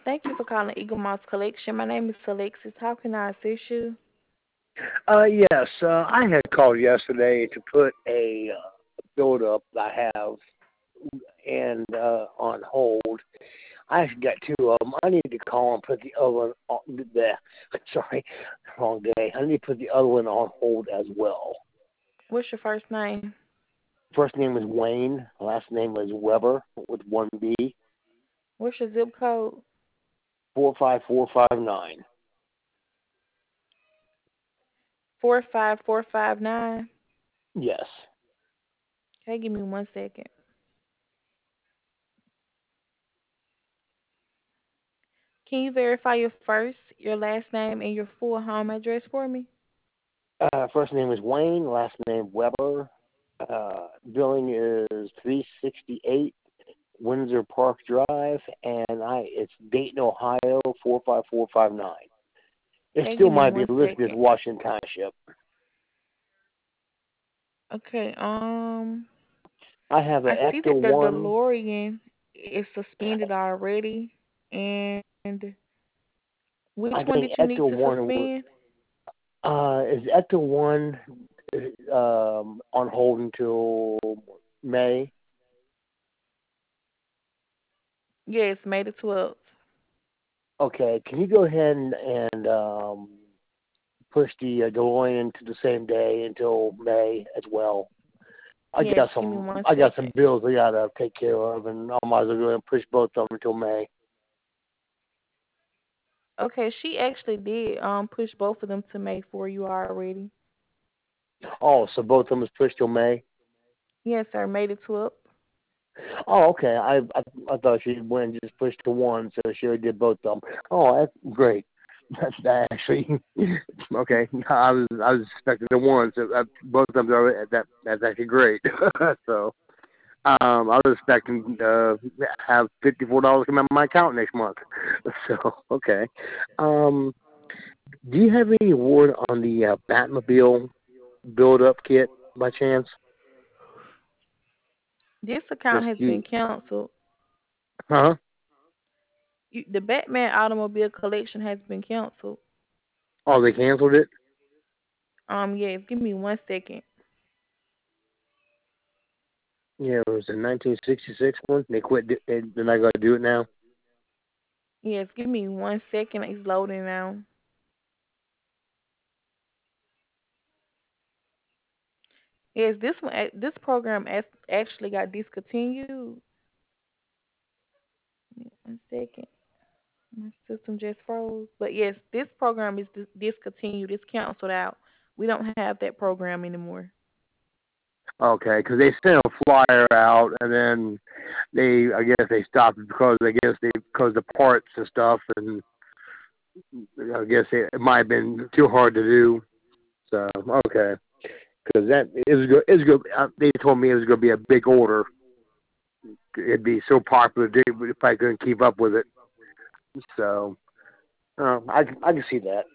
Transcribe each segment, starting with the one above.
Thank you for calling Eagle Moss Collection. My name is Alexis. How can I assist you? Yes, I had called yesterday to put a build up I have and on hold. I actually got two of them. I need to call and put the other one on the sorry, wrong day. I need to put the other one on hold as well. What's your first name? First name is Wayne. Last name is Weber with one B. What's your zip code? 45459. 45459. Yes. Okay, give me 1 second. Can you verify your first, your last name, and your full home address for me? First name is Wayne. Last name Weber. Billing is 368 Windsor Park Drive, and it's Dayton, Ohio 45459. It Okay, still give me might be one listed as second. Washington Township. Okay, I have an I see Ecto that the one. DeLorean is suspended already, and which I one think did you need Ecto to one suspend? is Ecto one on hold until May. Yes, May the 12th. Okay, can you go ahead and push the DeLorean to the same day until May as well? Yes, give me one I got some second. bills I gotta take care of, and I might as well go ahead and push both of them until May. Okay, she actually did push both of them to May for you already. Oh, so both of them is pushed till May. Yes, sir, May the 12th. Oh, okay. I thought she went and just pushed to one, so she already did both of them. Oh, that's great. That's that actually okay. I was expecting the one, so both of them are that's actually great. So I was expecting to have $54 come out of my account next month. So okay. Um, do you have any word on the Batmobile build up kit by chance? This account Just has been you, canceled. huh? The Batman automobile collection has been canceled. Oh, they canceled it. Yes, give me 1 second. Yeah, it was a 1966 one. They quit. They're not going to do it now. Yes, give me 1 second. It's loading now. Yes, this program actually got discontinued. 1 second. My system just froze. But yes, this program is discontinued. It's canceled out. We don't have that program anymore. Okay, because they sent a flyer out, and then I guess they stopped it because because the parts and stuff, and I guess it might have been too hard to do. So okay, because that is good. They told me it was going to be a big order. It'd be so popular, they probably couldn't keep up with it. So I can see that.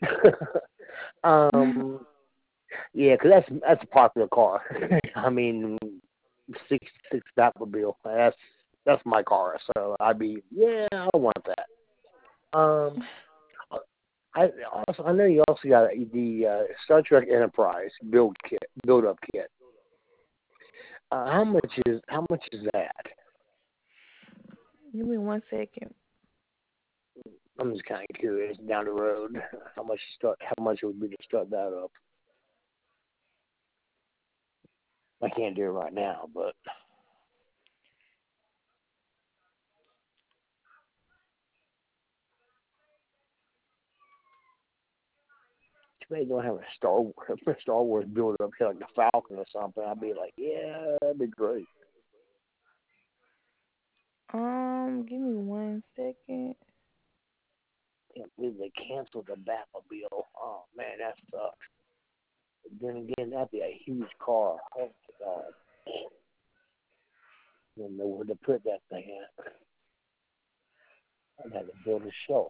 um, yeah, because that's a popular car. I mean, 66 Batmobile. That's my car. So I'd be I want that. Um, I I know you also got the Star Trek Enterprise build up kit. How much is that? Give me 1 second. I'm just kind of curious down the road how much it would be to start that up. I can't do it right now, but too bad you don't have a Star Wars build up kit like the Falcon or something. I'd be like, yeah, that'd be great. Give me 1 second. Can't believe they canceled the Batmobile. Oh man, that sucks. But then again, that'd be a huge car. Oh my god. I don't know where to put that thing at. I'd have to build a shelf.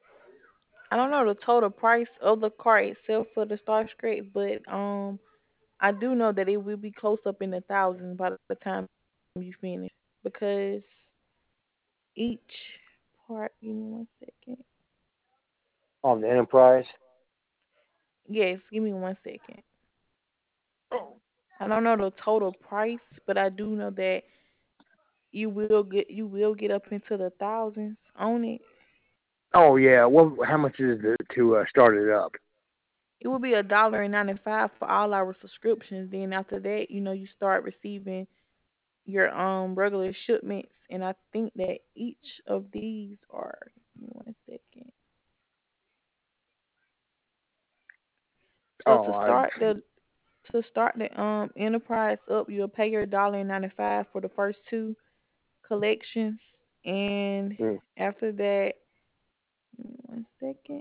I don't know the total price of the car itself for the Starscream, but I do know that it will be close up in the thousands by the time you finish because each part. Give me 1 second. On the Enterprise. Yes, give me 1 second. I don't know the total price, but I do know that you will get up into the thousands on it. Oh yeah. Well, how much is it to start it up? It will be $1.95 for all our subscriptions. Then after that, you start receiving your regular shipments, and I think that each of these are. Give me 1 second. So Oh, to start the enterprise up, you'll pay your $1.95 for the first two collections, and mm. after that, give me 1 second.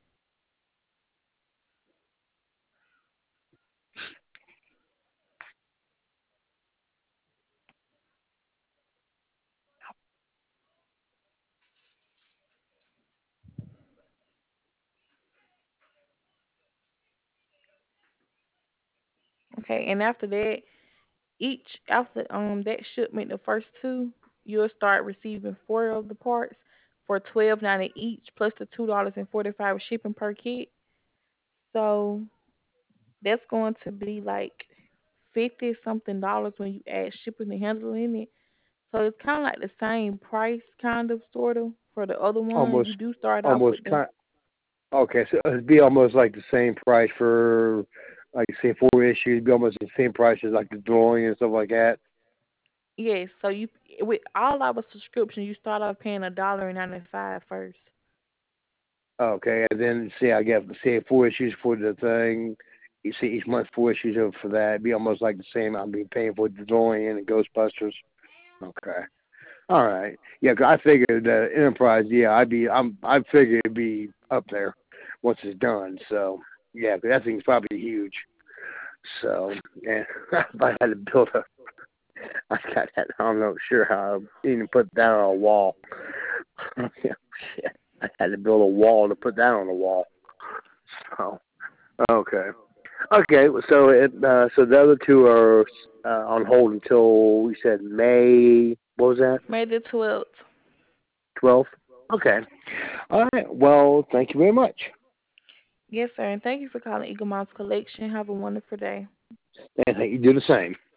Okay, and after that, each after that shipment, the first two, you'll start receiving four of the parts for $12.90 each, plus the $2.45 shipping per kit. So that's going to be like 50 something dollars when you add shipping and handling it. So it's kind of like the same price, kind of, sort of, for the other one. Almost, You do start off almost with the. kind. Okay, so it'd be almost like the same price for, like, say, 4 issues. It'd be almost the same price as like the drawing and stuff like that. Yes, so you with all our subscriptions, you start off paying $1.95 first. Okay, and then say I get, say, 4 issues for the thing. You see each month 4 issues of for that. It'd be almost like the same. I'd be paying for the drawing and the Ghostbusters. Okay. All right. Yeah, 'cause I figured Enterprise. Yeah, I figured it'd be up there once it's done. So yeah, 'cause that thing's probably huge. So yeah, if I had to build a, I got that. I'm not sure how I even put that on a wall. Yeah, shit. I had to build a wall to put that on the wall. So okay, okay. So the other two are on hold until we said May. What was that? May the 12th. 12th. Okay. All right. Well, thank you very much. Yes, sir. And thank you for calling Eagle Mouse Collection. Have a wonderful day. And you do the same.